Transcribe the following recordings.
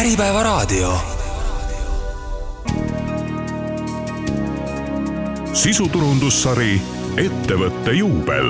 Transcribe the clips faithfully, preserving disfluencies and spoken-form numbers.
Äripäevaraadio. Sisuturundussari Ettevõtte juubel.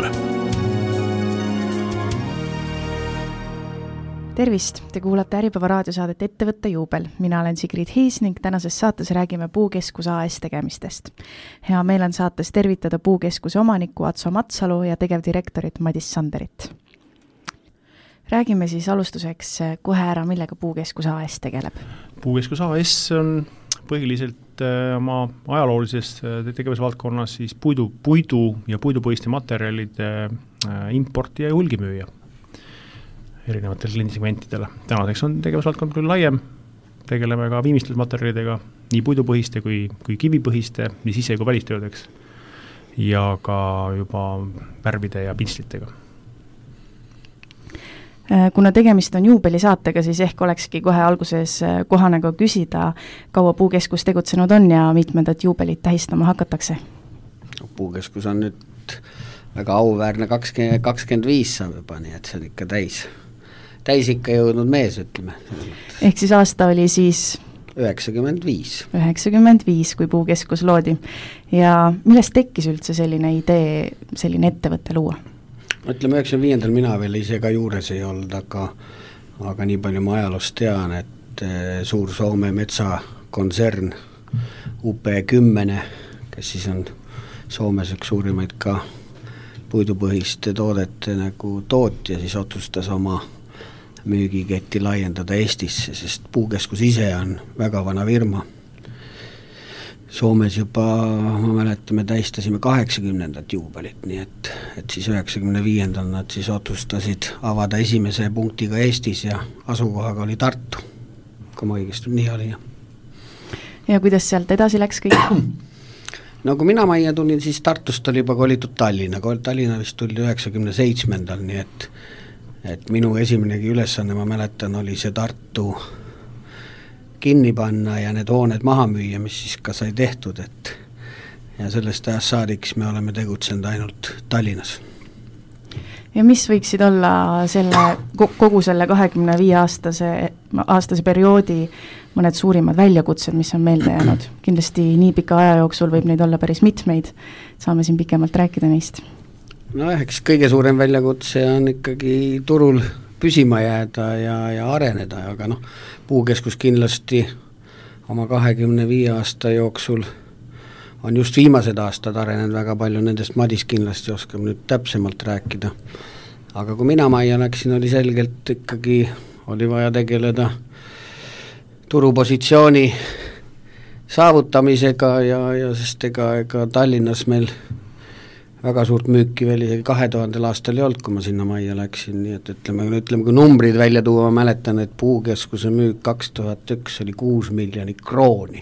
Tervist, te kuulate Äripäevaraadio saadet Ettevõtte juubel. Mina olen Sigrid Hiis ning tänases saates räägime Puukeskus A S tegemistest. Hea meel on saates tervitada Puukeskuse omanikku Atso Matsalu ja tegevdirektorit Madis Sanderit. Räägime siis alustuseks kohe ära, millega Puukeskus A S tegeleb. Puukeskus A S on põhiliselt oma ajaloolises tegevusvaldkonnas siis puidu, puidu ja puidupõhiste materjalide importi ja hulgimüüja erinevatel kliendisegmentidele. Tänaseks on tegevusvaldkond küll laiem, tegeleme ka viimistlusmaterjalidega, nii puidupõhiste kui, kui kivipõhiste, nii sise- kui välistöödeks ja ka juba värvide ja pintslitega. Kuna tegemist on juubelisaatega, siis ehk olekski kohe alguses kohane ka küsida, kaua Puukeskus tegutsenud on ja mitmendat juubelit tähistama hakatakse? Puukeskus on nüüd väga auväärne kakskümmend, kakskümmend viis saab juba, nii et see on ikka täis, täis ikka jõudnud mees, ütleme. Ehk siis aasta oli siis üheksakümmend viis. üheksakümmend viis, kui Puukeskus loodi. Ja millest tekkis üldse selline idee, selline ettevõtte luua? Ütleme, üheksakümne viiendal mina veel ise ka juures ei olnud, aga, aga nii palju ma ajaloost tean, et suur Soome metsakontsern U P kümmend, kes siis on Soomes üks suurimaid ka puidupõhiste toodete nagu tootja, siis otsustas oma müügiketti laiendada Eestisse, sest Puukeskus ise on väga vana firma. Soomes juba, ma mäletan, me tähistasime kaheksakümnendat juubelit, nii et, et siis üheksakümne viiendal nad siis otsustasid avada esimese punktiga Eestis ja asukohaga oli Tartu, kui ma õigesti nii oli. Ja kuidas sealt edasi läks kõik? No kui mina majja tulin, siis Tartust oli juba kolitud Tallinna, Tallinna vist tuli üheksakümne seitsmendal, nii et, et minu esimenegi ülesanne, ma mäletan, oli see Tartu kinni panna ja need hooned maha müüa, mis siis ka sai tehtud, et ja sellest ajast saadiks me oleme tegutsenud ainult Tallinnas. Ja mis võiksid olla selle, kogu selle kahekümne viie aastase, aastase perioodi mõned suurimad väljakutsed, mis on meelde jäänud? Kindlasti nii pika aja jooksul võib neid olla päris mitmeid, saame siin pikemalt rääkida neist. No eks kõige suurem väljakutse on ikkagi turul püsima jääda ja, ja areneda, aga noh, Puukeskus kindlasti oma kahekümne viie aasta jooksul on just viimased aastad arenenud väga palju, nendest Madis kindlasti oskab nüüd täpsemalt rääkida. Aga kui mina majja läksin, oli selgelt ikkagi, oli vaja tegeleda turupositsiooni saavutamisega ja, ja sest ega, ega Tallinnas meil väga suurt müüki veel isegi kahe tuhandel aastal ei olnud, kui ma sinna majja läksin, nii et ütleme, ütleme, kui numbrid välja tuua, ma mäletan, et Puukeskuse müük kaks tuhat üks oli kuus miljonit krooni.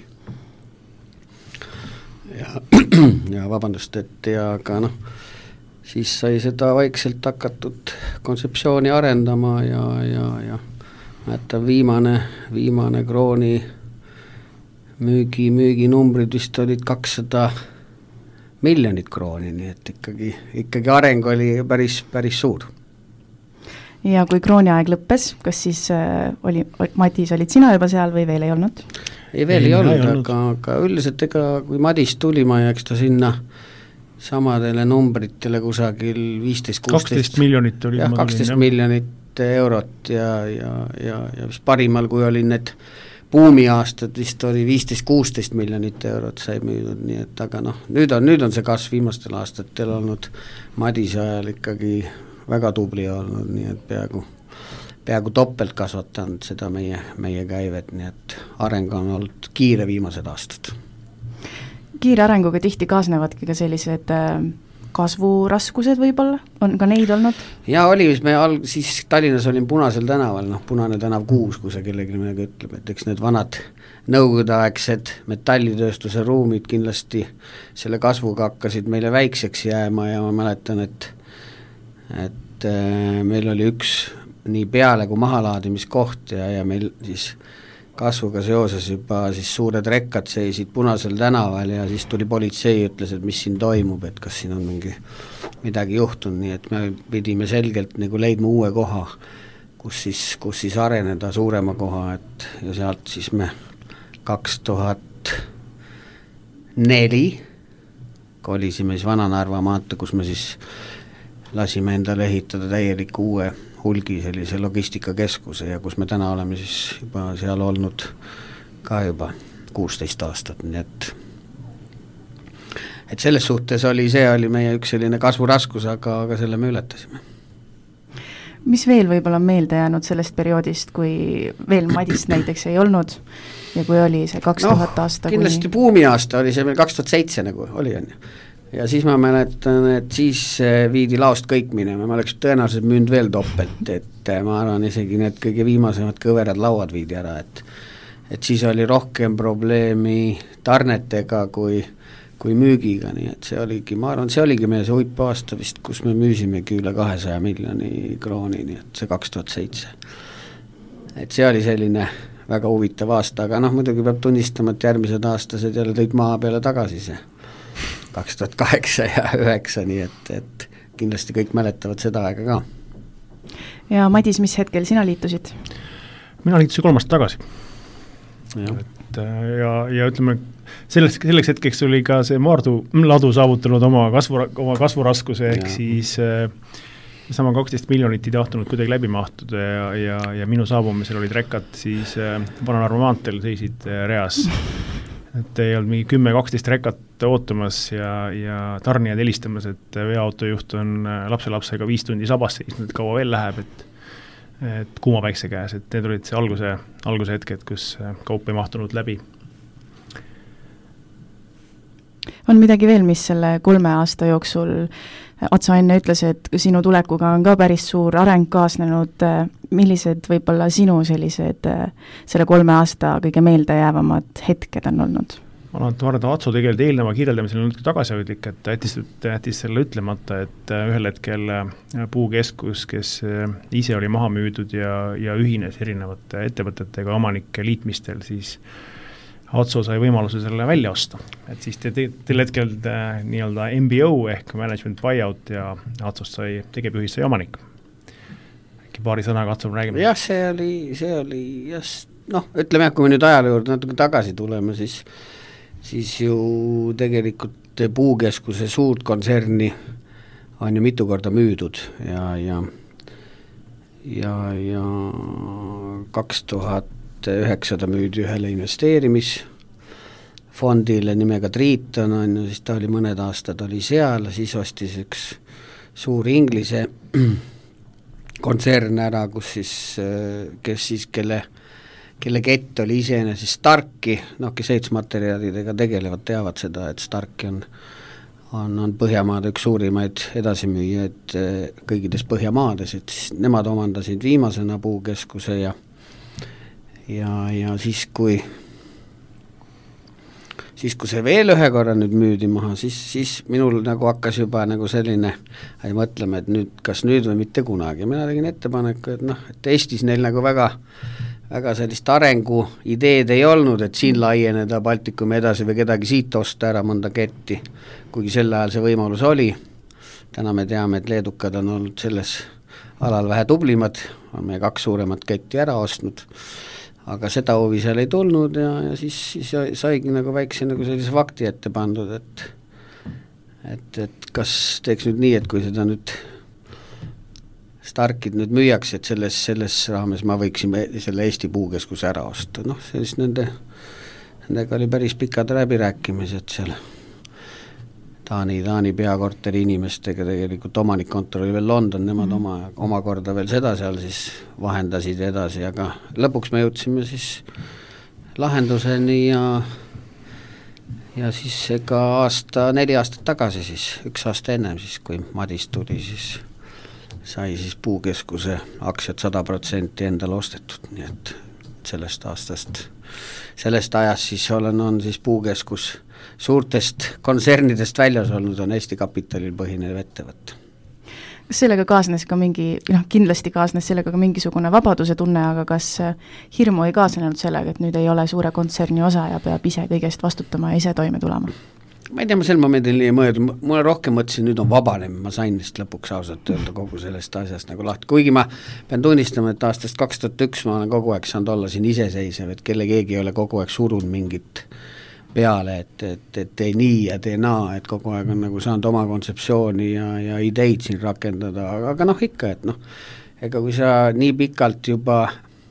Ja, ja vabandust, et ja ka noh, siis sai seda vaikselt hakatud kontseptsiooni arendama ja, ja, ja mäletan, viimane, viimane krooni müügi, müügi numbrid vist olid kakssada miljonit krooni, nii et ikkagi, ikkagi areng oli päris, päris suur. Ja kui krooni aeg lõppes, kas siis äh, oli, Madis, olid sina juba seal või veel ei olnud? Ei, veel ei, ei olnud, aga, aga üldiselt ega kui Madis tuli, ma jääks ta sinna samadele numbritele kusagil viisteist kuusteist miljonit oli. Jah, kaksteist miljonit eurot ja, ja, ja, ja vist parimal, kui oli need buumi aastad, vist oli viisteist kuusteist miljonit eurot sai müüdud, nii et aga noh, nüüd on, nüüd on see kasv viimastel aastatel olnud Madise ajal ikkagi väga tubli olnud, nii et peaaegu, peaaegu toppelt kasvatanud seda meie, meie käivet, nii et areng on olnud kiire viimased aastad. Kiire arenguga tihti kaasnevadki ka sellised kasvuraskused võib-olla, on ka neid olnud? Ja oli, me al- siis Tallinnas olin Punasel tänaval, noh Punane tänav kuus, kui see kellegi midagi ütleb, et eks need vanad nõukogudeaegsed metallitööstuse ruumid kindlasti selle kasvuga hakkasid meile väikseks jääma ja ma mäletan, et, et äh, meil oli üks nii peale kui mahalaadimiskoht ja, ja meil siis kasvuga seoses juba siis suured rekkad seisid Punasel tänaval ja siis tuli politsei ja ütles, et mis siin toimub, et kas siin on mingi midagi juhtunud, nii et me pidime selgelt nagu leidma uue koha, kus siis, kus siis areneda suurema koha, et ja sealt siis me kaks tuhat neli kolisime siis Vana-Narva maantee, kus me siis lasime endale ehitada täieliku uue hulgi sellise logistikakeskuse ja kus me täna oleme siis juba seal olnud ka juba kuusteist aastat, nii et et selles suhtes oli, see oli meie üks selline kasvuraskus, aga, aga selle me ületasime. Mis veel võib-olla on meelde jäänud sellest perioodist, kui veel Madist näiteks ei olnud ja kui oli see kaks tuhat no, aasta? Kindlasti kuni... buumi aasta oli see meil kaks tuhat seitse nagu oli on ju. Ja siis ma mäletan, et siis viidi laost kõik minema, ma oleks tõenäoliselt müünud veel topelt, et ma arvan isegi need kõige viimasemad kõverad lauad viidi ära, et et siis oli rohkem probleemi tarnetega kui, kui müügiga, nii et see oligi, ma arvan, see oligi meie see huip aasta vist, kus me müüsimegi üle kahesaja miljoni krooni, nii et see kaks tuhat seitse. Et see oli selline väga huvitav aasta, aga noh, muidugi peab tunnistama, et järgmised aastased jälle tõid maa peale tagasi see kaks tuhat kaheksa ja üheksa, nii et, et kindlasti kõik mäletavad seda aega ka. Ja Madis, mis hetkel sina liitusid? Mina liitusin kolmast tagasi. Ja. Et, ja, ja ütleme, selleks, selleks hetkeks oli ka see Maardu ladu saavutanud oma, kasvu, oma kasvuraskuse, ehk siis äh, sama kaksteist miljonit ei tahtunud kuidagi läbi mahtuda ja, ja, ja minu saabumisel olid rekad siis äh, Vana-Narva maanteel seisid äh, reas. Et ei olnud mingi kümme kaksteist rekat ootamas ja, ja tarnijad helistamas, et veoautojuht on lapselapsega viis tundi sabas seisnud, et kaua veel läheb, et, et kuuma päikse käes, et need olid see alguse, alguse hetked, kus kaup ei mahtunud läbi. On midagi veel, mis selle kolme aasta jooksul Atso enne ütles, et sinu tulekuga on ka päris suur areng kaasnenud, millised võib-olla sinu sellised selle kolme aasta kõige meelde jäävamad hetked on olnud? Ma olen arvan, Atso tegelikult eelneva kirjeldamisel on natuke tagasihoidlik, et jättis, jättis selle ütlemata, et ühel hetkel puukeskus, kes ise oli maha müüdud ja, ja ühines erinevate ettevõtetega omanike liitmistel, siis Atso sai võimaluse selle välja osta, et siis te, te, teil hetkel te, nii-öelda M B O ehk management buyout ja Atsost sai tegevjuhis sai omanik. Äkki paari sõnaga Atso räägime? Jah, see oli, see oli just, noh, ütleme, kui me nüüd ajale juurde natuke tagasi tuleme, siis, siis ju tegelikult puukeskuse suurt kontserni on ju mitu korda müüdud ja, ja, ja, ja kaks tuhat üheksa ta müüdi ühele investeerimisfondile nimega Triiton, on ju, siis ta oli mõned aastad oli seal, siis ostis üks suur Inglise kontsern ära, kus siis, kes siis, kelle, kelle kett oli iseene siis Starki, noh, kes ehitusmaterjalidega tegelevad, teavad seda, et Starki on, on, on Põhjamaade üks suurimaid edasimüüjaid kõikides Põhjamaades, et siis nemad omandasid viimasena puukeskuse ja ja, ja siis kui siis kui see veel ühe korra nüüd müüdi maha, siis, siis minul nagu hakkas juba nagu selline, ei mõtleme, et nüüd, kas nüüd või mitte kunagi, mina tegin ettepaneku, et noh, et Eestis neil nagu väga väga sellist arengu ideed ei olnud, et siin laieneda Baltikumi edasi või kedagi siit osta ära mõnda ketti, kuigi sel ajal see võimalus oli. Täna me teame, et leedukad on olnud selles alal vähe tublimad, on meie kaks suuremat ketti ära ostnud, aga seda huvi seal ei tulnud ja, ja siis, siis saigi nagu väikse nagu sellise fakti ette pandud, et, et, et kas teeks nüüd nii, et kui seda nüüd Starkid nüüd müüaks, et selles, selles raames ma võiksin selle Eesti puukeskuse ära osta, noh, sellist nende, nendega oli päris pikad läbirääkimised seal Taani, Taani peakorteri inimestega, tegelikult omanikkontor oli veel London, nemad mm. oma, oma korda veel seda seal siis vahendasid edasi, aga lõpuks me jõudsime siis lahenduseni ja ja siis ega aasta, neli aastat tagasi siis, üks aasta ennem siis, kui Madis tuli, siis sai siis puukeskuse aktsiad sada protsenti endale ostetud, nii et sellest aastast, sellest ajast siis olen, on siis puukeskus suurtest kontsernidest väljas olnud, on Eesti kapitalil põhinev ettevõte. Kas sellega kaasnes ka mingi, noh, kindlasti kaasnes sellega ka mingisugune vabaduse tunne, aga kas hirmu ei kaasnenud sellega, et nüüd ei ole suure kontserni osa ja peab ise kõigest vastutama ja ise toime tulema? ma ei tea, ma sel momendil nii mõelda, mulle rohkem mõtlesin, nüüd on vabanem, ma sain vist lõpuks ausalt öelda kogu sellest asjast nagu lahti, kuigi ma pean tunnistama, et aastast kaks tuhat üks ma olen kogu aeg saanud olla siin iseseisev, et kelle keegi ei ole kogu aeg surunud mingit peale, et, et, et tee nii ja tee naa, et kogu aeg on nagu saanud oma kontseptsiooni ja, ja ideid siin rakendada, aga, aga noh ikka, et noh, ega kui sa nii pikalt juba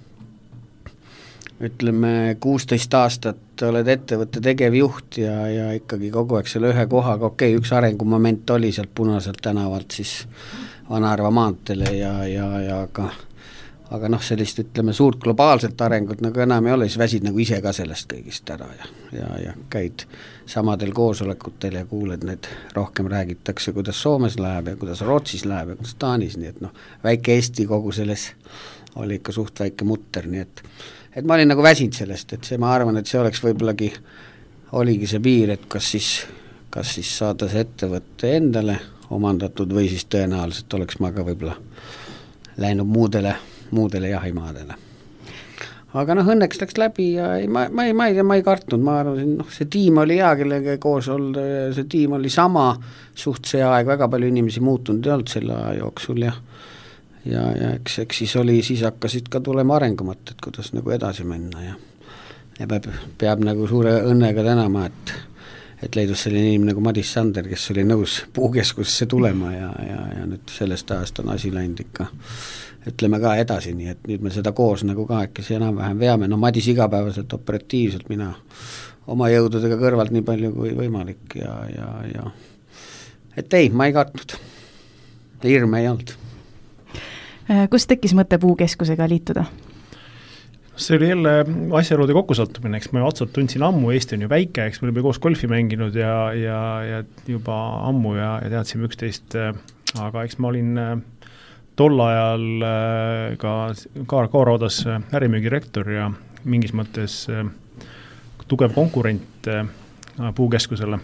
ütleme kuusteist aastat oled ettevõtte tegevjuht ja, ja ikkagi kogu aeg selle ühe kohaga, okei, üks arengumoment oli sealt Punaselt tänavalt siis Vanaarva maantele ja, ja, ja aga, aga noh, sellist ütleme suurt globaalset arengut nagu enam ei ole, siis väsid nagu ise ka sellest kõigist ära ja, ja, ja käid samadel koosolekutel ja kuuled need, rohkem räägitakse, kuidas Soomes läheb ja kuidas Rootsis läheb ja kuidas Taanis, nii et noh, väike Eesti kogu selles oli ikka suht väike mutter, nii et et ma olin nagu väsinud sellest, et see, ma arvan, et see oleks võibollagi, oligi see piir, et kas siis, kas siis saada see ettevõtte endale omandatud või siis tõenäoliselt oleks ma ka võib-olla läinud muudele, muudele jahimaadele. Aga noh, õnneks läks läbi ja ei, ma, ma, ei, ma, ei, ma ei kartnud, ma arvasin, noh, see tiim oli hea, kellega koos olnud, see tiim oli sama, suht see aeg, väga palju inimesi muutunud ei olnud selle aja jooksul ja ja, ja eks, eks siis oli, siis hakkasid ka tulema arengumõtted, kuidas nagu edasi minna ja, ja peab, peab nagu suure õnnega tänama, et, et leidus selline inimene nagu Madis Sander, kes oli nõus puukeskusesse tulema ja, ja, ja nüüd sellest ajast on asi läinud ikka, ütleme ka edasi, nii et nüüd me seda koos nagu kahekesi enam-vähem veame, no Madis igapäevaselt operatiivselt, mina oma jõududega kõrvalt nii palju kui võimalik ja, ja, ja et ei, ma ei kartnud, hirme ei olnud. Kust tekkis mõte puukeskusega liituda? See oli jälle asjaolude kokkusattumine, eks ma otsalt tundsin ammu, Eesti on ju väike, eks me olime koos golfi mänginud ja, ja, ja juba ammu ja, ja teadsime üksteist, aga eks ma olin tol ajal ka Kaaraudas ärimüügirektor ja mingis mõttes tugev konkurent puukeskusele.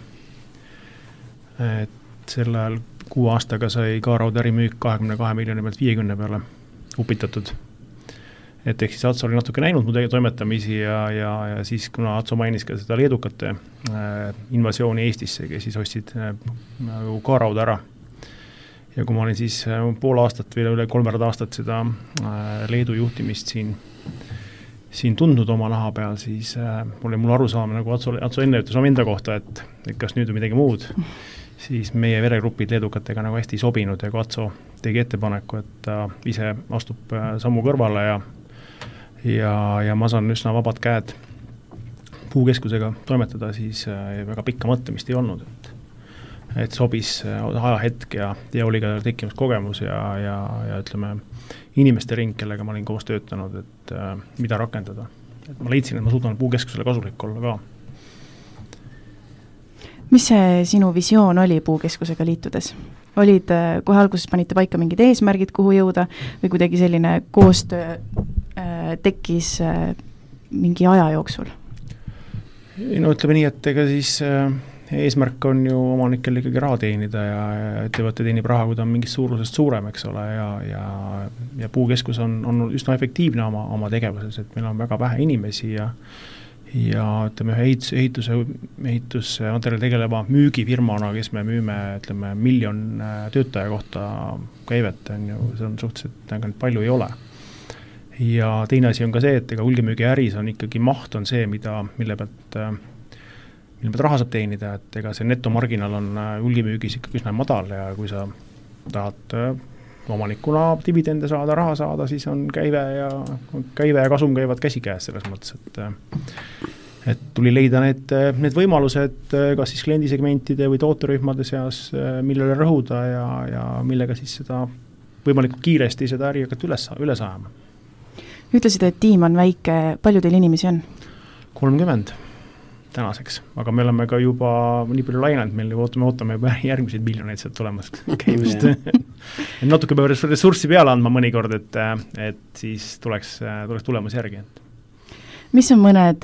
Et sel ajal kuu aastaga sai Kaarauda ärimüük kahekümne kahe miljoni pealt viiekümne peale upitatud. Et ehk siis Atso oli natuke näinud mu toimetamisi ja, ja, ja siis kuna Atso mainis ka seda leedukate äh, invasiooni Eestisse, kes siis ostsid äh, Kaarauda ära. Ja kui ma olin siis äh, pool aastat või üle kolmveerand aastat seda äh, Leedu juhtimist siin, siin tundnud oma naha peal, siis äh, oli mul arusaama, nagu Atso, Atso enne ütles oma enda kohta, et, et kas nüüd on midagi muud, siis meie veregrupid leedukatega nagu hästi sobinud ja kui Atso tegi ettepaneku, et ta ise astub sammu kõrvale ja, ja, ja ma saan üsna vabad käed puukeskusega toimetada, siis väga pikka mõtlemist ei olnud, et, et sobis ajahetk ja, ja oli ka tekkimas kogemus ja, ja, ja ütleme inimeste ring, kellega ma olin koos töötanud, et mida rakendada. Et ma leidsin, et ma suudan puukeskusele kasulik olla ka. Mis see sinu visioon oli puukeskusega liitudes? Olid kohe alguses panite paika mingid eesmärgid, kuhu jõuda või kuidagi selline koostöö äh, tekkis äh, mingi aja jooksul? No ütleme nii, et ega siis äh, eesmärk on ju omanikel ikkagi raha teenida ja, ja ettevõtte teenib raha, kui ta on mingist suurusest suurem, eks ole, ja, ja, ja puukeskus on, on üsna efektiivne oma, oma tegevuses, et meil on väga vähe inimesi ja ja ütleme ühe ehitus, ehituse, ehitusmaterjali tegeleva müügifirmana, kes me müüme, ütleme, miljon töötaja kohta käivet, on ju, see on suhteliselt nagu palju ei ole. Ja teine asi on ka see, et ega hulgimüügi äris on ikkagi maht on see, mida, mille pealt, mille pealt raha saab teenida, et ega see netomarginal on hulgimüügis ikkagi üsna madal ja kui sa tahad omanikuna dividende saada, raha saada, siis on käive ja, käive ja kasum käivad käsikäes selles mõttes, et et tuli leida need, need võimalused kas siis kliendisegmentide või tooterühmade seas, millele rõhuda ja, ja millega siis seda võimalikult kiiresti seda äri hakata üles, üles ajama. Ütlesid, et tiim on väike, palju teil inimesi on? kolmkümmend tänaseks, aga me oleme ka juba nii palju lainenud, meil ootame, ootame juba järgmiseid miljoneid sealt tulemas käimist. Natuke peab ressurssi peale andma mõnikord, et, et siis tuleks, tuleks tulemas järgi. Mis on mõned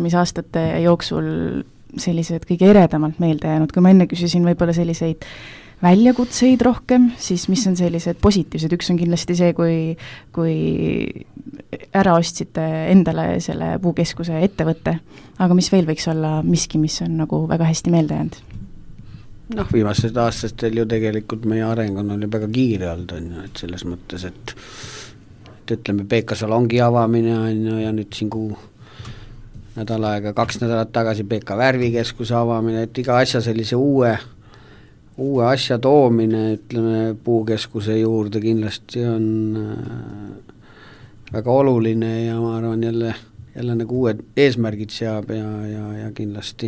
tegutsemisaastate jooksul sellised kõige eredamalt meelde jäänud, kui ma enne küsisin võib-olla selliseid väljakutseid rohkem, siis mis on sellised positiivsed, üks on kindlasti see, kui, kui ära ostsite endale selle puukeskuse ettevõtte, aga mis veel võiks olla miski, mis on nagu väga hästi meelde jäänud? Noh, viimased aastastel ju tegelikult meie areng on oli väga kiire olnud, on ju, et selles mõttes, et, et ütleme, P K salongi avamine on ju, ja nüüd siin kuu nädal aega, kaks nädalat tagasi P K värvikeskuse avamine, et iga asja sellise uue uue asja toomine, ütleme, puukeskuse juurde kindlasti on väga oluline ja ma arvan jälle, jälle nagu uued eesmärgid seab ja, ja, ja kindlasti,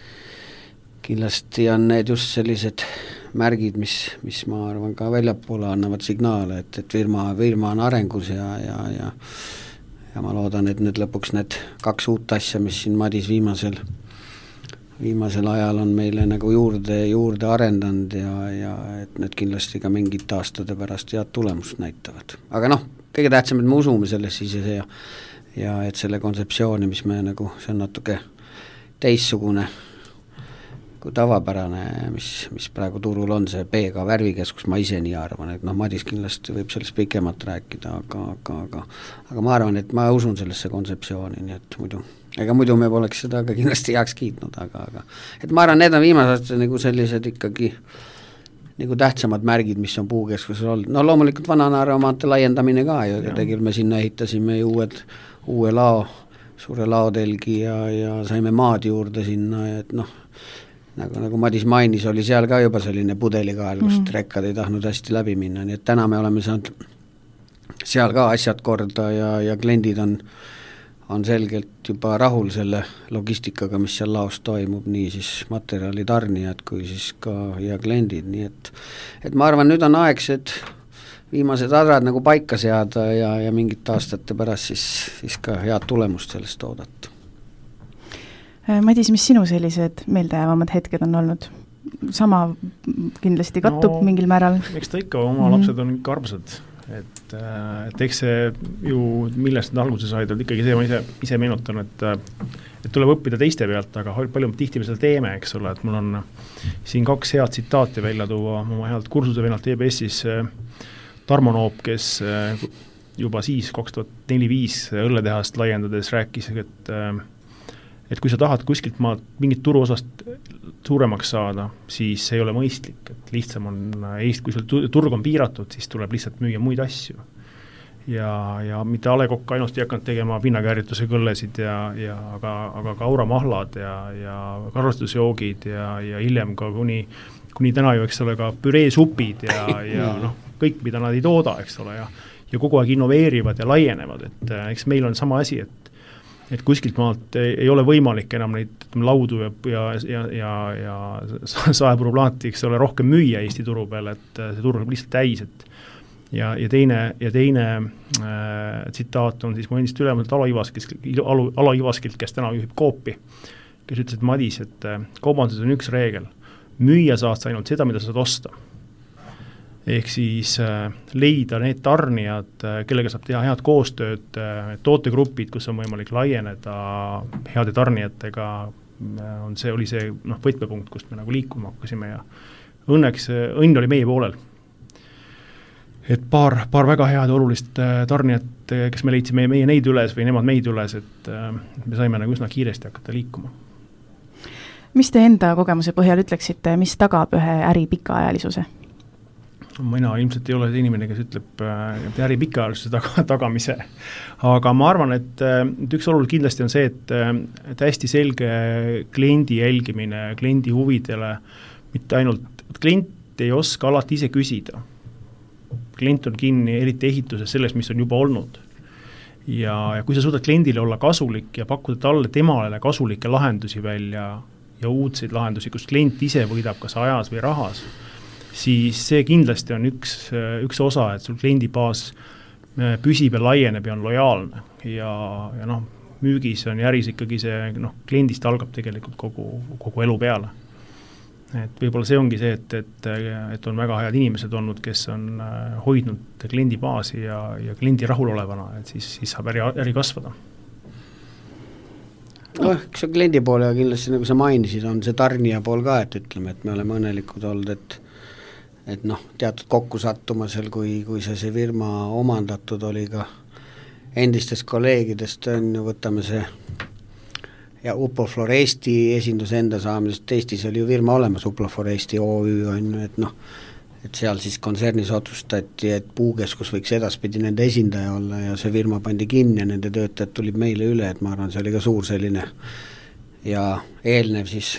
kindlasti on need just sellised märgid, mis, mis ma arvan ka väljapoole annavad signaale, et, et firma, firma on arengus ja, ja, ja, ja ma loodan, et nüüd lõpuks need kaks uut asja, mis siin Madis viimasel viimasel ajal on meile nagu juurde, juurde arendanud ja, ja et need kindlasti ka mingid aastate pärast head tulemust näitavad. Aga noh, kõige tähtsam, et me usume sellesse ise ja, ja et selle kontseptsiooni, mis me nagu, see on natuke teissugune kui tavapärane, mis, mis praegu turul on, see P K värvikeskus, ma ise nii arvan, et noh, Madis kindlasti võib sellest pikemalt rääkida, aga, aga, aga, aga ma arvan, et ma usun sellesse kontseptsiooni, nii et muidu ega muidu me poleks seda ka kindlasti heaks kiitnud, aga, aga et ma arvan, need on viimased nagu sellised ikkagi nagu tähtsamad märgid, mis on puukeskusel olnud. No loomulikult Vana-Naarva maantee laiendamine ka ju, ja tegelikult me sinna ehitasime ju uued, uue lao, suure laotelgi ja, ja saime maad juurde sinna, et noh, nagu, nagu Madis mainis, oli seal ka juba selline pudelikael, kus mm. rekkad ei tahtnud hästi läbi minna, nii et täna me oleme saanud seal ka asjad korda ja, ja kliendid on on selgelt juba rahul selle logistikaga, mis seal laos toimub, nii siis materjali tarnijad kui siis ka ja kliendid, nii et et ma arvan, nüüd on aegsed viimased adrad nagu paika seada ja, ja mingit aastate pärast siis, siis ka head tulemust sellest oodata. Madis, mis sinu sellised meeldejäävamad hetked on olnud? Sama kindlasti kattub no, mingil määral? Eks ta ikka, oma mm-hmm. lapsed on ikka armsad. Et, et eks see ju, millest need alguse said, on ikkagi see, ma ise, ise meenutan, et, et tuleb õppida teiste pealt, aga palju tihti me seda teeme, eks ole, et mul on siin kaks head tsitaati välja tuua oma healt kursuse vennalt E B S-is Tarmo Noop, kes juba siis kaks tuhat neli viis õlletehast laiendades rääkis, et et kui sa tahad kuskilt maad mingit turuosast suuremaks saada, siis see ei ole mõistlik, et lihtsam on Eest, kui sul turg on piiratud, siis tuleb lihtsalt müüa muid asju. Ja, ja mitte A Le Kokk ainult ei hakanud tegema pinnakäärituse kõllesid, ja, ja, aga, aga ka auramahlad ja, ja karvastusjoogid ja, ja hiljem ka kuni, kuni täna ju, eks ole, ka püreesupid ja, ja noh, kõik, mida nad ei tooda, eks ole, ja, ja kogu aeg innoveerivad ja laienevad, et eks meil on sama asi, et et kuskilt maalt ei, ei ole võimalik enam neid laudu ja, ja, ja, ja, ja saepruplaati, eks ole, rohkem müüa Eesti turu peale, et see turg on lihtsalt täis, et ja, ja teine, ja teine äh, tsitaat on siis mu endist ülemalt Alo Ivaskilt, Alo, Alo Ivaskilt, kes täna juhib Coopi, kes ütles, et Madis, et äh, kaubanduses on üks reegel, müüa saad sa ainult seda, mida sa saad osta. Ehk siis äh, leida need tarnijad, äh, kellega saab teha head koostööd, äh, tootegrupid, kus on võimalik laieneda heade tarnijatega, äh, on see, oli see noh, võtmepunkt, kust me nagu liikuma hakkasime ja õnneks äh, õnn oli meie poolel. Et paar, paar väga head olulist äh, tarnijat, äh, kes me leidsime meie neid üles või nemad meid üles, et äh, me saime nagu üsna kiiresti hakata liikuma. Mis te enda kogemuse põhjal ütleksite, mis tagab ühe äri pikaajalisuse? Mina ilmselt ei ole see inimene, kes ütleb äh, äri pikaajalisuse taga, tagamise, aga ma arvan, et, et üks oluline kindlasti on see, et, et hästi selge kliendi jälgimine, kliendi huvidele, mitte ainult, et klient ei oska alati ise küsida. Klient on kinni eriti ehituses selles, mis on juba olnud. Ja, ja kui sa suudad kliendile olla kasulik ja pakkuda talle temale kasulikke lahendusi välja ja uudseid lahendusi, kus klient ise võidab kas ajas või rahas, siis see kindlasti on üks, üks osa, et sul kliendibaas püsib ja laieneb ja on lojaalne. Ja, ja noh, müügis on ja äris ikkagi see, noh, kliendist algab tegelikult kogu, kogu elu peale. Et võib-olla see ongi see, et, et, et on väga head inimesed olnud, kes on hoidnud kliendibaasi ja, ja kliendi rahulolevana, et siis, siis saab äri, äri kasvada. noh, eks see kliendi poole ja kindlasti, nagu sa mainisid, on see tarnija pool ka, et ütleme, et me oleme õnnelikud olnud, et et noh, teatud kokku sattumasel, kui, kui see, see firma omandatud oli ka endistest kolleegidest, on ju, võtame see ja Uploflor Eesti esinduse enda saamisest, Eestis oli ju firma olemas, Uploflor Eesti O Ü on ju, et noh, et seal siis kontsernis otsustati, et puukeskus võiks edaspidi nende esindaja olla ja see firma pandi kinni ja nende töötajad tulid meile üle, et ma arvan, see oli ka suur selline ja eelnev siis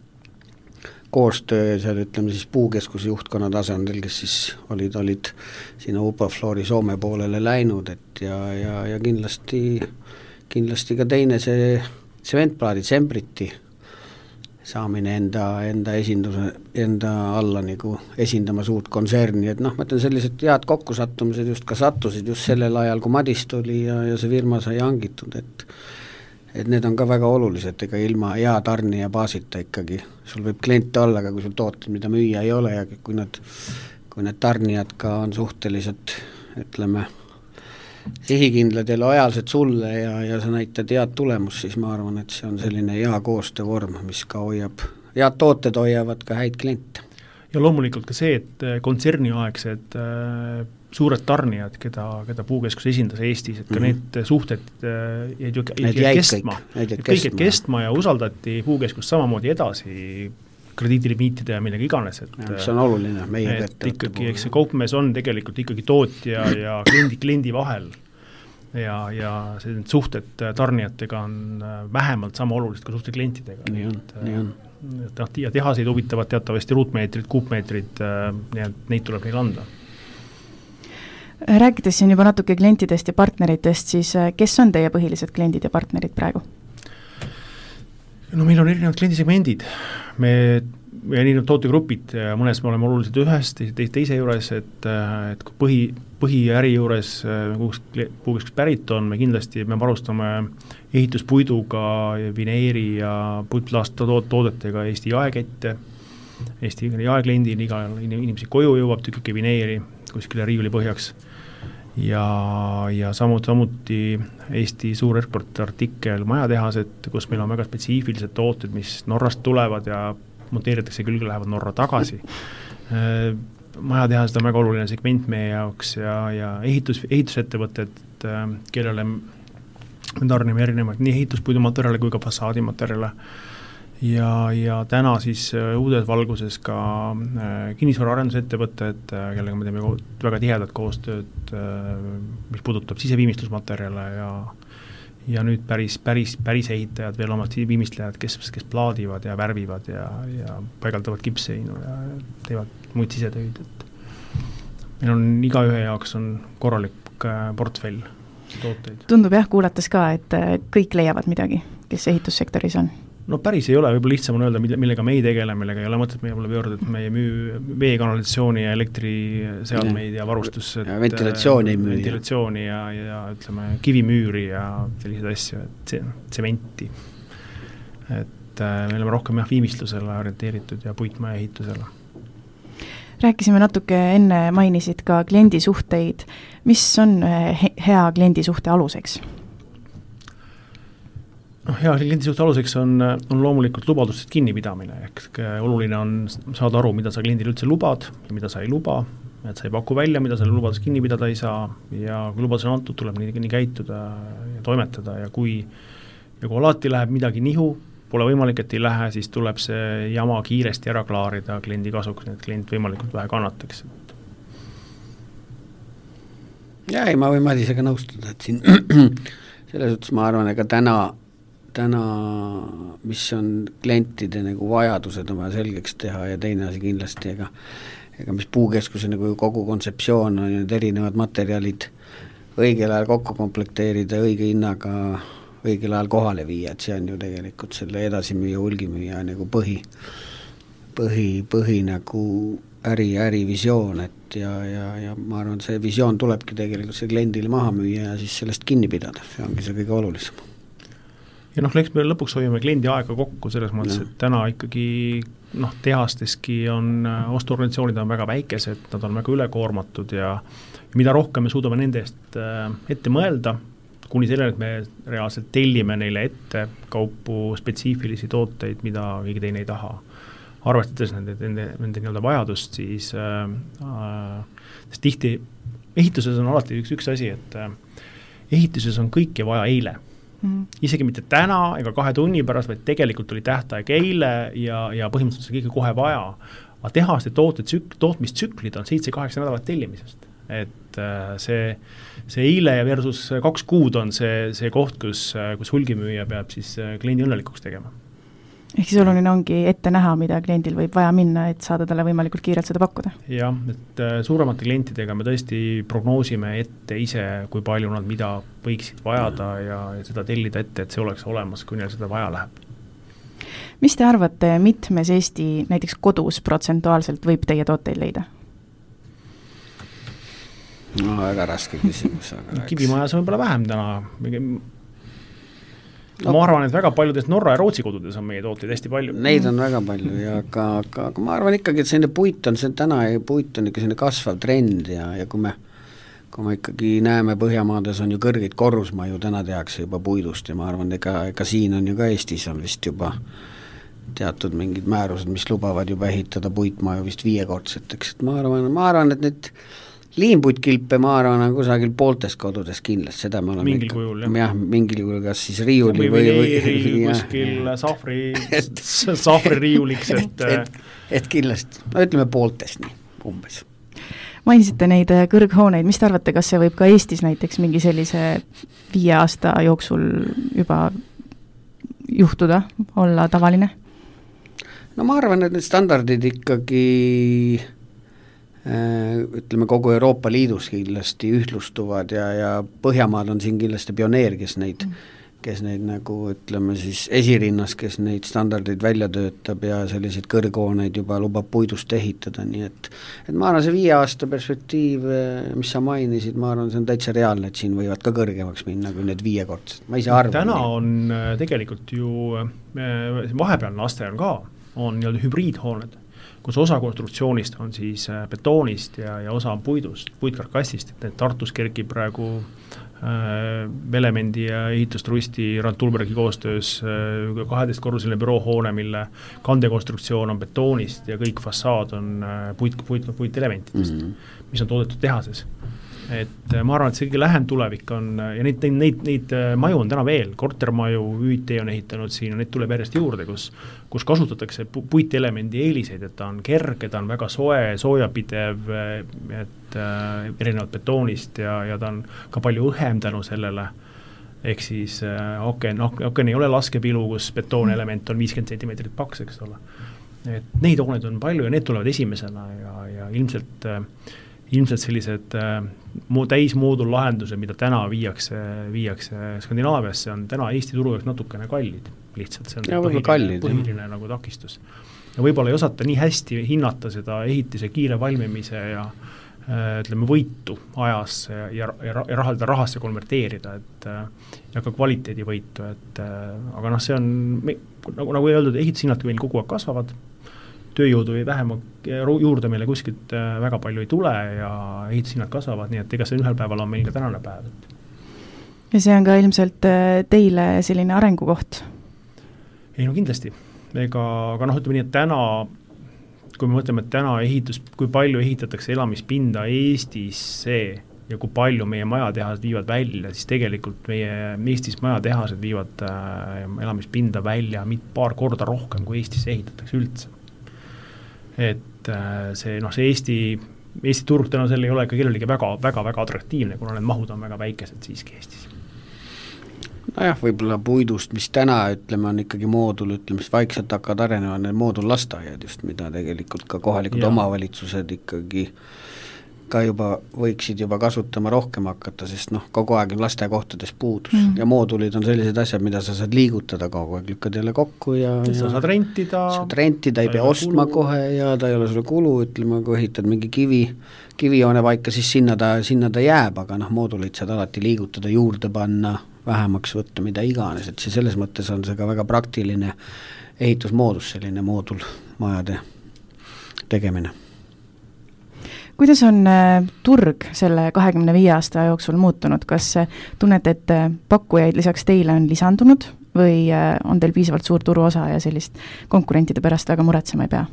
koostöö seal, ütleme siis puukeskuse juhtkonna tasandil, kes siis olid, olid sinna Uploflori Soome poolele läinud, et ja, ja, ja kindlasti, kindlasti ka teine see tsementplaadi Sembriti saamine enda, enda esinduse, enda alla nagu esindama suurt kontserni, et noh, ma ütlen sellised head kokkusattumised just ka sattusid just sellel ajal, kui Madis tuli ja, ja see firma sai hangitud, et et need on ka väga olulised, ega ilma hea tarnija baasita ikkagi, sul võib kliente olla, aga kui sul tooted, mida müüa ei ole ja kui nad, kui need tarnijad ka on suhteliselt, ütleme, sihikindlad ja lojaalsed sulle ja, ja sa näitad head tulemust, siis ma arvan, et see on selline hea koostöövorm, mis ka hoiab, head tooted hoiavad ka häid kliente. Ja loomulikult ka see, et kontserniaegsed äh, suured tarnijad, keda, keda puukeskus esindas Eestis, et ka mm-hmm. need suhted jäid ju kestma, kõik, kõik jäid kestma ja usaldati puukeskust samamoodi edasi krediidilimiitide ja millega iganes. Et, ja, see on oluline meie kätte. Ikkagi, eks see kaupmees on tegelikult ikkagi tootja ja kliendi, kliendi vahel ja, ja see suhted tarnijatega on vähemalt sama olulised kui suhted klientidega. Nii on, et, nii on. Et, ja tehaseid huvitavad teatavasti ruutmeetrid, kuupmeetrid, neid tuleb neil anda. Rääkides siin juba natuke klientidest ja partneritest, siis kes on teie põhilised kliendid ja partnerid praegu? No meil on erinevad kliendisegmendid, me, me erinevad tootegrupid, mõnes me oleme oluliselt ühes, teise, teise juures, et, et kui põhi, põhiäri juures puukeskus pärit on, me kindlasti me varustame ehituspuiduga, vineeri ja puitlaasta toodetega Eesti jaekette, Eesti jaekliendil, iga inimesi koju jõuab tükike vineeri, kuskile riivli põhjaks ja, ja samuti, samuti Eesti suur eksportartikkel majatehased, kus meil on väga spetsiifilised tooted, mis Norrast tulevad ja monteeritakse külge, lähevad Norra tagasi. Majatehased on väga oluline segment meie jaoks ja, ja ehitus, ehitusettevõtted, kellele me tarnime erinevaid nii ehituspuidumaterjale kui ka fassaadimaterjale. Ja, ja täna siis uudes valguses ka kinnisvara arendusettevõtted, kellega me teeme väga tihedat koostööd, mis puudutab siseviimistlusmaterjale ja, ja nüüd päris, päris, päris ehitajad, veel omad viimistlejad, kes, kes plaadivad ja värvivad ja, ja paigaldavad kipseinu ja teevad muid sisetöid. Et meil on igaühe jaoks on korralik portfell tooteid. Tundub jah, kuulates ka, et kõik leiavad midagi, kes ehitussektoris on. No päris ei ole, võib-olla lihtsam on öelda, millega me ei tegele, millega ei ole mõtet meie poole pöörda, et meie müü veekanalisatsiooni ja elektriseadmeid ja, ja varustus, et ja ventilatsiooni ei müü. Ventilatsiooni ja, ja ütleme kivimüüri ja sellised asju, et tsementi. Et me oleme rohkem jah, viimistlusele orienteeritud ja puitmaja ehitusele. Rääkisime natuke enne, mainisid ka kliendisuhteid. Mis on hea kliendisuhte aluseks? No, hea kliendisuhte aluseks on, on loomulikult lubadustest kinnipidamine, ehk oluline on saada aru, mida sa kliendile üldse lubad ja mida sa ei luba, et sa ei paku välja, mida sa lubadust kinni pidada ei saa ja kui lubadus on antud, tuleb nii, nii käituda ja toimetada ja kui, ja kui alati läheb midagi nihu, pole võimalik, et ei lähe, siis tuleb see jama kiiresti ära klaarida kliendi kasuks, nii et klient võimalikult vähe kannataks. Ja ei, ma võin Madisega nõustuda, et siin selles suhtes ma arvan, ega täna täna, mis on klientide nagu vajadused on vaja selgeks teha ja teine asi kindlasti, ega, ega mis puukeskuse nagu kogu kontseptsioon on need erinevad materjalid õigel ajal kokku komplekteerida, õige hinnaga õigel ajal kohale viia, et see on ju tegelikult selle edasimüüja, hulgimüüja nagu põhi, põhi, põhi nagu äri, ärivisioon, et ja, ja, ja ma arvan, see visioon tulebki tegelikult see kliendile maha müüa ja siis sellest kinni pidada, see ongi see kõige olulisem. Ja noh, eks me lõpuks hoiame kliendi aega kokku selles mõttes, et täna ikkagi noh, tehasteski on ostuorganisatsioonid on väga väikesed, nad on väga ülekoormatud ja mida rohkem me suudame nende eest ette mõelda, kuni sellele, et me reaalselt tellime neile ette kaupu spetsiifilisi tooteid, mida keegi teine ei taha arvestades nende, nende, nende nii-öelda vajadust, siis äh, äh, tihti ehituses on alati üks, üks asi, et äh, ehituses on kõike vaja eile. Mm. Isegi mitte täna ega kahe tunni pärast, vaid tegelikult oli tähtaeg eile ja, ja põhimõtteliselt kõike kohe vaja. Aga tehaste toote, tootmistsüklid on seitse-kaheksa nädalat tellimisest. Et äh, see, see eile versus kaks kuud on see, see koht, kus, kus hulgimüüja peab siis kliendi õnnelikuks tegema. Ehk siis oluline ongi ette näha, mida kliendil võib vaja minna, et saada talle võimalikult kiirelt seda pakkuda. Jah, et suuremate klientidega me tõesti prognoosime ette ise, kui palju nad mida võiksid vajada ja, ja seda tellida ette, et see oleks olemas, kui neil seda vaja läheb. Mis te arvate, mitmes Eesti näiteks kodus protsentuaalselt võib teie tooteid leida? No väga raske küsimus. Kivimajas on võib-olla vähem täna. No, ma arvan, et väga paljudes Norra ja Rootsi kodudes on meie tooteid hästi palju. Neid on väga palju ja aga, aga, aga ma arvan ikkagi, et selline puit on see täna ja puit on ikka selline kasvav trend ja, ja kui me, kui me ikkagi näeme Põhjamaades on ju kõrgeid korrusmaju, täna tehakse juba puidust ja ma arvan, ega, ega siin on ju ka Eestis on vist juba teatud mingid määrused, mis lubavad juba ehitada puitmaju vist viiekordseteks, et ma arvan, ma arvan, et need liinpuitkilpe ma arvan on kusagil pooltes kodudes kindlasti, seda me oleme mingil ikka, kujul, jah. jah, mingil kujul, kas siis riiuli või või, või, või kuskil sahvri, sahvri riiuliks, et et, et kindlasti, no ütleme pooltes nii, umbes. Mainisite neid kõrghooneid, mis te arvate, kas see võib ka Eestis näiteks mingi sellise viie aasta jooksul juba juhtuda, olla tavaline? No ma arvan, et need standardid ikkagi ütleme kogu Euroopa Liidus kindlasti ühtlustuvad ja, ja Põhjamaad on siin kindlasti pioneer, kes neid, kes neid nagu ütleme siis esirinnas, kes neid standardeid välja töötab ja selliseid kõrghooneid juba lubab puidust ehitada, nii et et ma arvan, see viie aasta perspektiiv, mis sa mainisid, ma arvan, see on täitsa reaalne, et siin võivad ka kõrgemaks minna kui need viiekordsed, ma ise arvan. Täna on tegelikult ju vahepealne aste on ka, on nii-öelda hübriidhooned, kus osa konstruktsioonist on siis betoonist ja, ja osa on puidust, puitkarkassist, et need Tartus kerkib praegu äh, Velemendi ja ehitustruisti Rand Tulbergi koostöös äh, kaheteistkorruseline büroohoone, mille kandekonstruktsioon on betoonist ja kõik fassaad on äh, puit, puit, puitelementidest, mm-hmm. mis on toodetud tehases. Et ma arvan, et see kõige lähem tulevik on, ja neid, neid, neid, neid maju on täna veel, kortermaju, Ü I T on ehitanud siin, neid tuleb järjest juurde, kus, kus kasutatakse pu- puitelemendi eeliseid, et ta on kerge, ta on väga soe, soojapidev, et äh, erinevalt betoonist ja, ja ta on ka palju õhem tänu sellele, ehk siis äh, oken, oken ei ole laskepilu, kus betoonelement on viiskümmend sentimeetrit paks, eks ole. Et neid hooned on palju ja need tulevad esimesena ja, ja ilmselt äh, ilmselt sellised äh, täismoodul lahendused, mida täna viiakse, viiakse Skandinaaviasse, on täna Eesti turu jaoks natukene kallid. Lihtsalt see on ja, põhiline, kallid, põhiline nagu takistus. Ja võib-olla ei osata nii hästi hinnata seda ehitise kiire valmimise ja äh, ütleme võitu ajas ja, ja, ja, ja rahada rahasse konverteerida, et äh, ja ka kvaliteedi võitu, et äh, aga noh, see on, nagu, nagu öeldud, ehitushinnad meil kogu aeg kasvavad, tööjõudu või vähema juurde meile kuskilt väga palju ei tule ja ehitushinnad kasvavad, nii et ega see ühel päeval on meil ka tänane päev. Ja see on ka ilmselt teile selline arengukoht? Ei no kindlasti, ega, aga noh, ütleme nii, et täna, kui me mõtleme, et täna ehitus, kui palju ehitatakse elamispinda Eestisse ja kui palju meie majatehased viivad välja, siis tegelikult meie Eestis majatehased viivad äh, elamispinda välja paar korda rohkem, kui Eestis ehitatakse üldse. Et see, no see Eesti, Eesti turg täna selle ei ole ka kellelegi väga, väga, väga atraktiivne, kuna need mahud on väga väikesed siiski Eestis. Nojah, võib-olla puidust, mis täna, ütleme, on ikkagi moodul, ütleme, mis vaikselt hakkavad arenema, need moodul lasteaiad just, mida tegelikult ka kohalikud ja. Omavalitsused ikkagi ka juba võiksid juba kasutama rohkem hakata, sest noh, kogu aeg on lastekohtades puudus mm. ja moodulid on sellised asjad, mida sa saad liigutada kogu aeg, lükkad jälle kokku ja, ja sa saad rentida, saad rentida, ei pea ostma kulu. Kohe ja ta ei ole sulle kulu, ütleme, kui ehitad mingi kivi, kivijoone paika, siis sinna ta, sinna ta jääb, aga noh, moodulid saad alati liigutada, juurde panna, vähemaks võtta, mida iganes, et see selles mõttes on see ka väga praktiline ehitusmoodus, selline moodulmajade tegemine. Kuidas on äh, turg selle kahekümne viie aasta jooksul muutunud? Kas äh, tunnete, et äh, pakkujaid lisaks teile on lisandunud või on teil piisavalt suur turuosa ja sellist konkurentide pärast väga muretsema ei pea?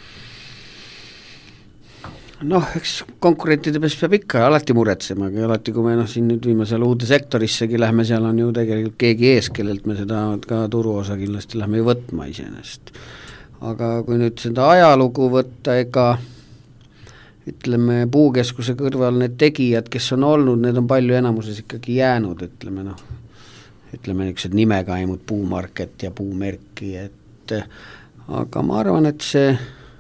Noh, eks konkurentide pärast peab ikka alati muretsema, aga alati, kui me noh, siin nüüd viimasel uude sektorissegi lähme, seal on ju tegelikult keegi ees, kellelt me seda ka turuosa kindlasti lähme ju võtma iseenesest. Aga kui nüüd seda ajalugu võtta, ega ütleme, puukeskuse kõrval need tegijad, kes on olnud, need on palju enamuses ikkagi jäänud, ütleme noh, ütleme niisugused nimekaimud, puumarket ja puumerki, et aga ma arvan, et see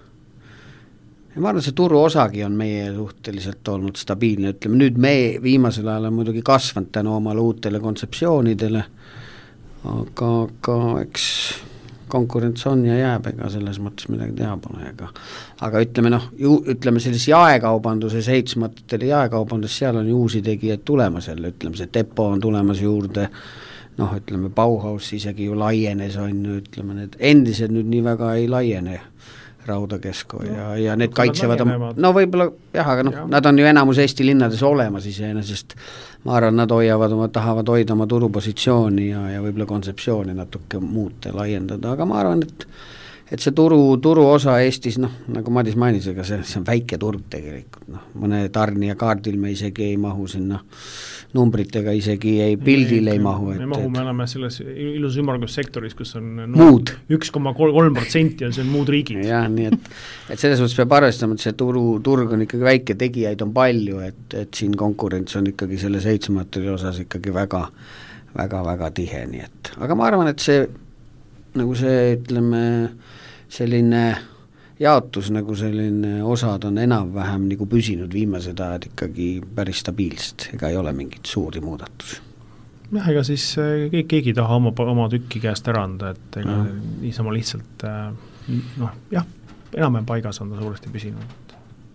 ja ma arvan, see turu osagi on meie suhteliselt olnud stabiilne, ütleme nüüd me viimasel ajal on muidugi kasvanud tänu omale uutele kontseptsioonidele, aga, aga eks konkurents on ja jääb, ega selles mõttes midagi teha pole, ega aga ütleme noh, ju, ütleme sellis jaekaubanduses, heitsmatele jaekaubandus, seal on ju uusi tegijaid tulemas jälle, ütleme see Depo on tulemas juurde, noh ütleme Bauhaus isegi ju laienes on ju, ütleme need endised nüüd nii väga ei laiene Raudakesko no, ja, ja need kaitsevad, no võib-olla jah, aga noh, ja. Nad on ju enamus Eesti linnades olemas iseenesest, ma arvan, nad hoiavad oma, tahavad hoida oma turupositsiooni ja, ja võib-olla kontseptsiooni natuke muuta, laiendada, aga ma arvan, et et see turu, turu osa Eestis, noh, nagu Madis mainis, ega see, see on väike turg tegelikult, noh, mõne tarnija kaardil me isegi ei mahu sinna numbritega, isegi ei pildil ei, ei mahu. Me mahu, me oleme selles ilus ümmargussektoris, kus on muud üks koma kolm protsenti on see muud riigid. jah, nii et, et selles mõttes peab arvestama, et see turu, turg on ikkagi väike, tegijaid on palju, et, et siin konkurents on ikkagi selle seitsmemateri osas ikkagi väga, väga, väga tihe, nii et, aga ma arvan, et see nagu see, ütleme, selline jaotus, nagu selline osad on enam-vähem nagu püsinud viimased ajad ikkagi päris stabiilsed, ega ei ole mingit suuri muudatusi. jah, ega siis keegi, keegi ei taha oma, oma tükki käest ära anda, et ega mm. niisama lihtsalt noh, jah, enam-vähem paigas on ta suuresti püsinud.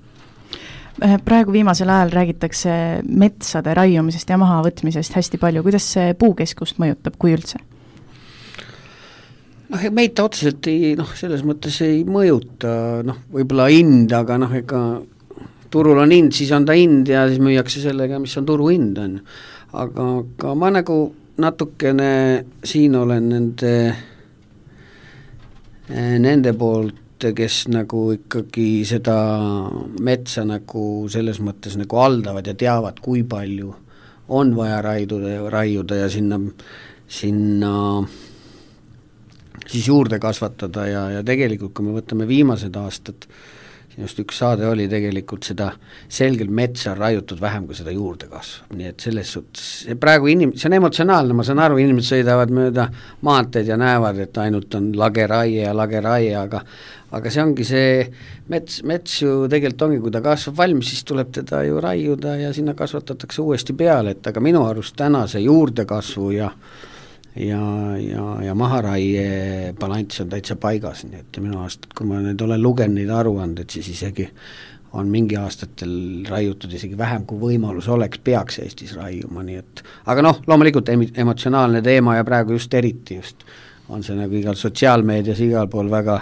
Praegu viimasel ajal räägitakse metsade raiumisest ja mahavõtmisest hästi palju, kuidas see puukeskust mõjutab, kui üldse? noh, meid ta otseselt ei, noh, selles mõttes ei mõjuta, noh, võib-olla hind, aga noh, ega turul on hind, siis on ta hind ja siis müüakse sellega, mis on turu hind, on. Aga, aga ma nagu natukene siin olen nende, nende poolt, kes nagu ikkagi seda metsa nagu selles mõttes nagu haldavad ja teavad, kui palju on vaja raiuda, raiuda ja sinna, sinna siis juurde kasvatada ja, ja tegelikult, kui me võtame viimased aastad, just üks saade oli tegelikult seda selgelt metsa raiutud vähem, kui seda juurde kasvab, nii et selles suhtes, praegu inim-, see on emotsionaalne, ma saan aru, inimesed sõidavad mööda maanteed ja näevad, et ainult on lageraie ja lageraie, aga aga see ongi see mets, mets ju tegelikult ongi, kui ta kasvab valmis, siis tuleb teda ju raiuda ja sinna kasvatatakse uuesti peale, et aga minu arust täna see juurdekasvu ja ja, ja, ja maharaie balanss on täitsa paigas, nii et minu aastat, kui ma nüüd olen lugenud neid aruanded, siis isegi on mingi aastatel raiutud isegi vähem, kui võimalus oleks, peaks Eestis raiuma, nii et aga noh, loomulikult emotsionaalne teema ja praegu just eriti just on see nagu igal sotsiaalmeedias igal pool väga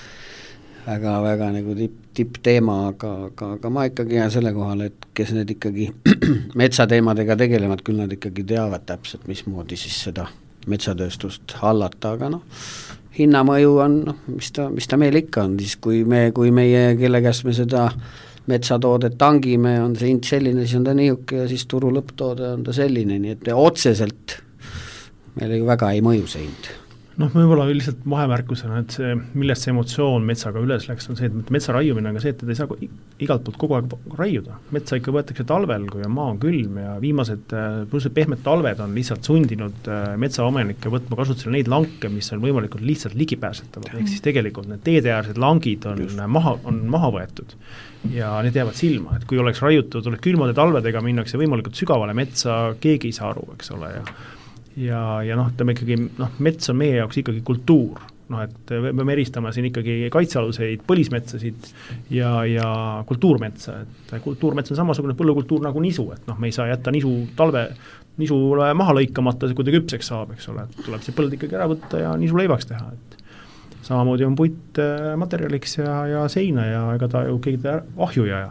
väga, väga nagu tipp, tippteema, aga, aga, aga ma ikkagi jään selle kohale, et kes need ikkagi metsateemadega tegelevad, küll nad ikkagi teavad täpselt, mismoodi siis seda metsatööstust hallata, aga noh, hinnamõju on, noh, mis ta, mis ta meil ikka on, siis kui me, kui meie, kelle käest me seda metsatoodet tangime, on see hind selline, siis on ta nihuke ja siis turu lõpptoode on ta selline, nii et otseselt meile ju väga ei mõju see hind. Noh, võib-olla lihtsalt vahemärkusena, et see, millest see emotsioon metsaga üles läks, on see, et metsa raiumine on ka see, et ei saa igalt poolt kogu aeg raiuda. Metsa ikka võetakse talvel, kui on maa on külm ja viimased, pluss pehmed talved on lihtsalt sundinud metsaomanikke võtma kasutusele neid lanke, mis on võimalikult lihtsalt ligipääsetavad. Ehk siis tegelikult need teedeäärsed langid on maha, on maha võetud ja need jäävad silma, et kui oleks raiutud, oleks külmade talvedega, minnakse võimalikult sügavale metsa, keegi ei saa aru, eks ole, ja ja, ja noh, ütleme ikkagi, noh, mets on meie jaoks ikkagi kultuur, noh, et me peame eristama siin ikkagi kaitsealuseid põlismetsasid ja, ja kultuurmetsa, et kultuurmets on samasugune põllukultuur nagu nisu, et noh, me ei saa jätta nisu talve, nisu maha lõikamata, kui ta küpseks saab, eks ole, et tuleb see põld ikkagi ära võtta ja nisu leivaks teha, et samamoodi on puit materjaliks ja, ja seina ja ega ta ju keegi ta ahju ei aja.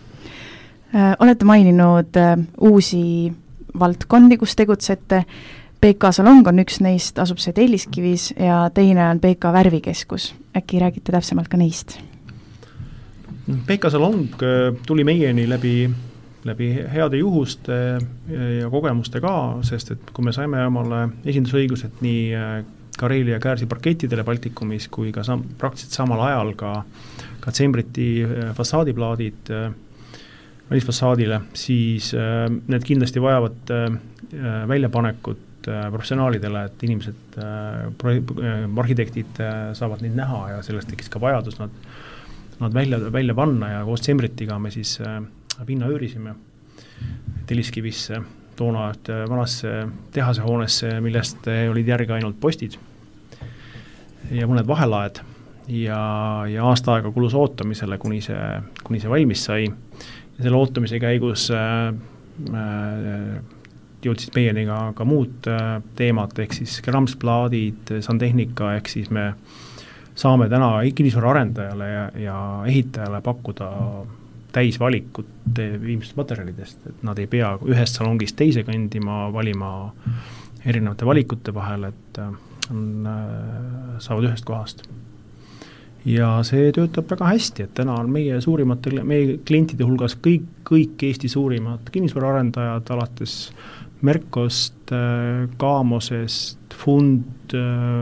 Olete maininud uusi valdkondi, kus tegutsete. P K Salong on üks neist, asub see Telliskivis ja teine on P K Värvikeskus. Äkki räägite täpsemalt ka neist? P K Salong tuli meieni läbi, läbi heade juhuste ja kogemuste ka, sest et kui me saime omale esindusõigused nii Kareeli ja Käärsi parkettidele Baltikumis kui ka sam, praktiliselt samal ajal ka, ka Zembriti fassaadiplaadid välisfassaadile, siis need kindlasti vajavad väljapanekut professionaalidele, et inimesed, arhitektid saavad neid näha ja sellest tekkis ka vajadus nad, nad välja, välja panna ja koos Zembritiga me siis pinna üürisime Telliskivisse, toona vanasse tehase hoonesse, millest olid järgi ainult postid ja mõned vahelaed ja, ja aasta aega kulus ootamisele, kuni see, kuni see valmis sai. Ja selle ootamise käigus äh, äh, jõudsid meieni ka, ka muud äh, teemad, ehk siis keramsplaadid, sandtehnika, ehk siis me saame täna kinnisvara arendajale ja, ja ehitajale pakkuda täisvalikut viimsest materjalidest, et nad ei pea ühest salongist teise kõndima, valima erinevate valikute vahel, et on, saavad ühest kohast. Ja see töötab väga hästi, et täna on meie suurimate, meie klientide hulgas kõik, kõik Eesti suurimad kinnisvaraarendajad, alates Merkost, Kaamosest, Fund,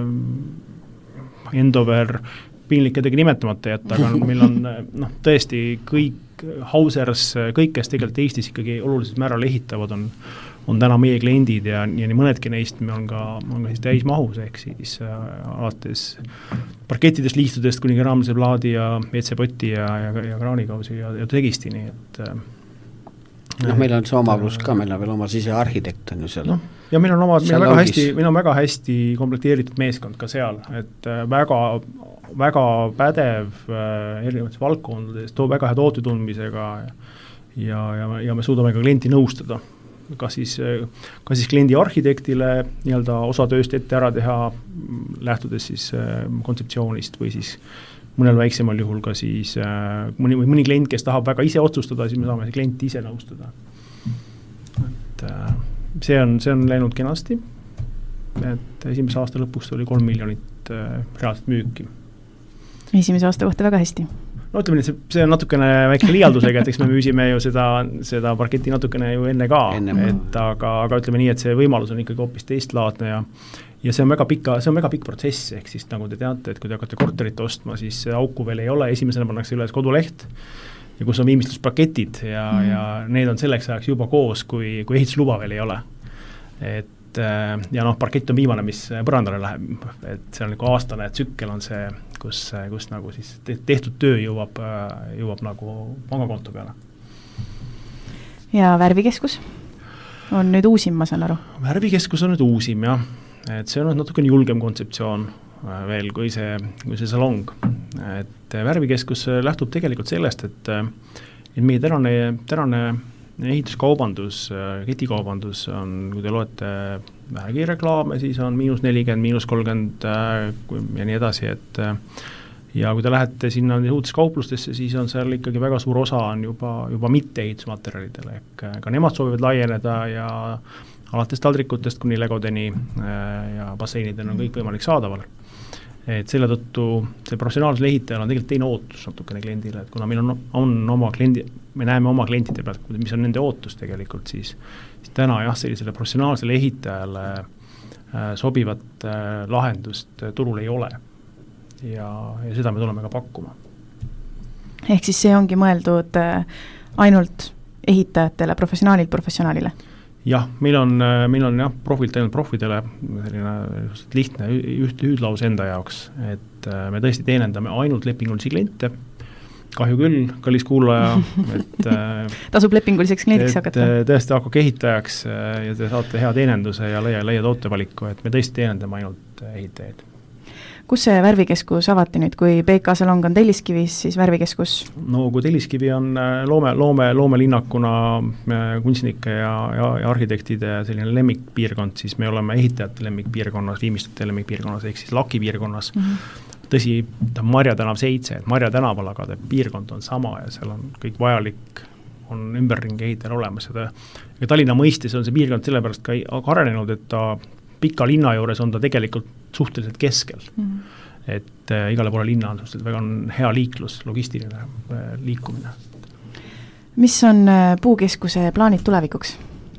Endover, piinlik kedagi nimetamata jätta, aga meil on no, tõesti kõik Hausers, kõik, kes tegelikult Eestis ikkagi oluliselt määral ehitavad, on, on täna meie kliendid ja, ja nii mõnedki neist me on ka, on ka siis täismahus, ehk siis äh, alates parkettidest, liistudest kuni keraamilise plaadi ja W C-poti ja, ja, ja kraanikausi ja, ja tegistini, et äh, noh, meil on see oma pluss ka, meil on veel oma sisearhitekt on ju seal. No, ja meil on, oma, meil, on väga hästi, meil on väga hästi komplekteeritud meeskond ka seal, et äh, väga väga pädev äh, erinevates valdkondades, too väga hea tootetundmisega ja, ja, ja, ja me suudame ka klienti nõustada. Kas siis, kas siis kliendi arhitektile nii-öelda osa tööst ette ära teha, lähtudes siis äh, kontseptsioonist või siis mõnel väiksemal juhul ka siis äh, mõni, mõni klient, kes tahab väga ise otsustada, siis me saame see klienti ise nõustada. Et äh, see on, see on läinud kenasti, et esimese aasta lõpuks oli kolm miljonit äh, reaalselt müüki. Esimese aasta kohta väga hästi. No ütleme, see, see on natukene väike liialdusega, et eks me müüsime ju seda, seda parketti natukene ju enne ka, enne et aga, aga ütleme nii, et see võimalus on ikkagi hoopis teistlaadne ja ja see on väga pika, see on väga pikk protsess, ehk siis nagu te teate, et kui te hakkate korterit ostma, siis auku veel ei ole, esimesena pannakse üles koduleht ja kus on viimistluspaketid ja, mm. ja need on selleks ajaks juba koos, kui, kui ehitusluba veel ei ole. Et ja noh, parkett on viimane, mis põrandale läheb, et see on nagu aastane tsükkel on see, kus, kus nagu siis tehtud töö jõuab, jõuab nagu pangakonto peale. Ja Värvikeskus on nüüd uusim, ma saan aru? Värvikeskus on nüüd uusim, jah. Et see on natukene julgem kontseptsioon veel kui see, kui see salong. Et Värvikeskus lähtub tegelikult sellest, et, et meie tänane, tänane ehituskaubandus, ketikaubandus on, kui te loete vähegi reklaame, siis on miinus nelikümmend, miinus kolmkümmend ja nii edasi, et ja kui te lähete sinna uutes kauplustesse, siis on seal ikkagi väga suur osa on juba, juba mitte ehitusmaterjalidele, ehk ka nemad soovivad laieneda ja alates taldrikutest kuni legodeni ja basseinidel on kõik võimalik saadaval. Et selle tõttu see professionaalsel ehitajal on tegelikult teine ootus natukene kliendile, et kuna meil on, on oma kliendi, me näeme oma klientide pealt, mis on nende ootus tegelikult, siis, siis täna jah, sellisele professionaalsele ehitajale äh, sobivat äh, lahendust äh, turul ei ole. Ja, ja seda me tuleme ka pakkuma. Ehk siis see ongi mõeldud äh, ainult ehitajatele, professionaalilt professionaalile? Jah, meil on, meil on jah, profilt ainult profidele selline lihtne üht hüüdlaus enda jaoks, et me tõesti teenendame ainult lepingulisi kliente, kahju küll, kallis kuulaja, et tasub lepinguliseks kliendiks hakata. Tõesti hakake ehitajaks ja te saate hea teenenduse ja leia, leia tootevaliku, et me tõesti teenendame ainult ehitajaid. Kus see Värvikeskus avati nüüd, kui P K Salong on Telliskivis, siis Värvikeskus? No kui Telliskivi on loome, loome, loomelinnakuna kunstnike ja, ja, ja arhitektide selline lemmikpiirkond, siis me oleme ehitajate lemmikpiirkonnas, viimistajate lemmikpiirkonnas, ehk siis Laki piirkonnas. Mm-hmm. Tõsi, ta on Marja tänav seitse, et Marja tänaval, aga piirkond on sama ja seal on kõik vajalik, on ümberringi ehitajal olemas. Ja, ta, ja Tallinna mõistes on see piirkond sellepärast ka arenenud, et ta pika linna juures on ta tegelikult suhteliselt keskel mm. -hmm. et äh, igale poole linna on suhteliselt väga on hea liiklus, logistiline äh, liikumine. Mis on puukeskuse plaanid tulevikuks?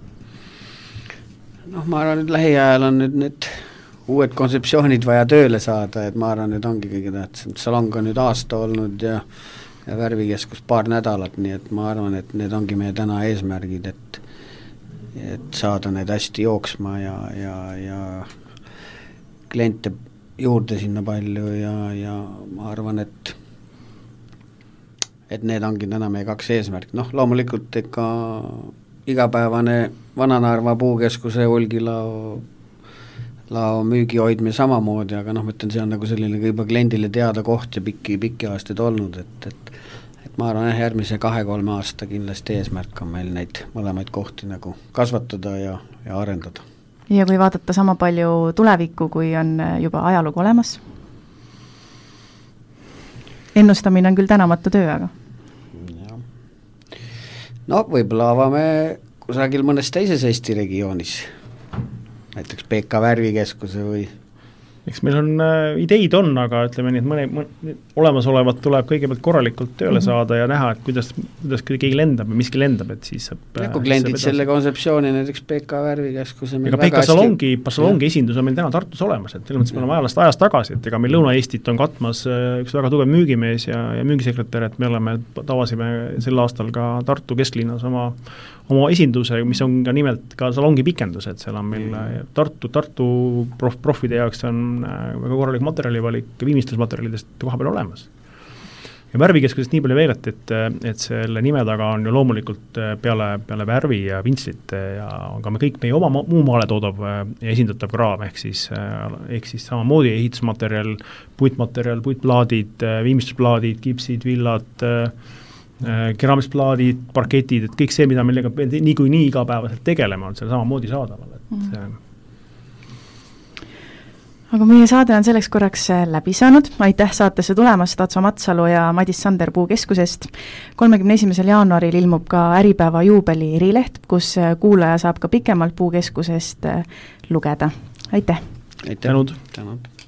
Noh, ma arvan, et lähiajal on nüüd need uued kontseptsioonid vaja tööle saada, et ma arvan, et ongi kõige tähtsam. Salong on nüüd aasta olnud ja, ja värvikeskus paar nädalat, nii et ma arvan, et need ongi meie täna eesmärgid, et, et saada need hästi jooksma ja, ja, ja kliente juurde sinna palju ja, ja ma arvan, et et need ongi täna meie kaks eesmärk. Noh, loomulikult ega igapäevane Vana-Narva puukeskuse hulgilao lao müügi hoidmine samamoodi, aga noh, ma ütlen, see on nagu selline juba kliendile teada koht ja pikki, pikki aastaid olnud, et, et, et ma arvan, jah, järgmise kahe-kolme aasta kindlasti eesmärk on meil neid mõlemaid kohti nagu kasvatada ja, ja arendada. Ja kui vaadata sama palju tulevikku, kui on juba ajalugu olemas? Ennustamine on küll tänamatu töö, aga no võib-olla avame kusagil mõnes teises Eesti regioonis, näiteks P K värvikeskuse või eks meil on äh, ideid on, aga ütleme nii, et mõne, mõne olemasolevat tuleb kõigepealt korralikult tööle mm -hmm. saada ja näha, et kuidas, kuidas keegi lendab ja miski lendab, et siis saab ja kui kliendid selle kontseptsiooni näiteks P K värvikeskuse ega P K Salongi, Salongi esindus on meil täna Tartus olemas, et selles mõttes me oleme ajalast ajast tagasi, et ega meil Lõuna-Eestit on katmas üks väga tugev müügimees ja, ja müügisekretär, et me oleme, tavasime sel aastal ka Tartu kesklinnas oma oma esinduse, mis on ka nimelt ka Salongi pikendus, et seal on meil Tartu, Tartu prof, profide jaoks on väga korralik materjalivalik viimistlusmaterjalidest koha peal olemas. Ja värvikeskusest nii palju veel, et, et, et selle nime taga on ju loomulikult peale, peale värvi ja vintslite ja on ka me kõik meie oma muu maale toodav ja esindatav kraam, ehk siis, ehk siis samamoodi ehitusmaterjal, puitmaterjal, puitplaadid, viimistlusplaadid, kipsid, villad, keraamisplaadid, parketid, et kõik see, mida millega nii kui nii igapäevaselt tegelema, on selle samamoodi saadaval. Et mm. see... Aga meie saade on selleks korraks läbi saanud. Aitäh saatesse tulemast Atso Matsalu ja Madis Sander puukeskusest. kolmekümne esimesel jaanuaril ilmub ka Äripäeva juubeli erileht, kus kuulaja saab ka pikemalt puukeskusest lugeda. Aitäh! Aitäh! Tänud! Tänud!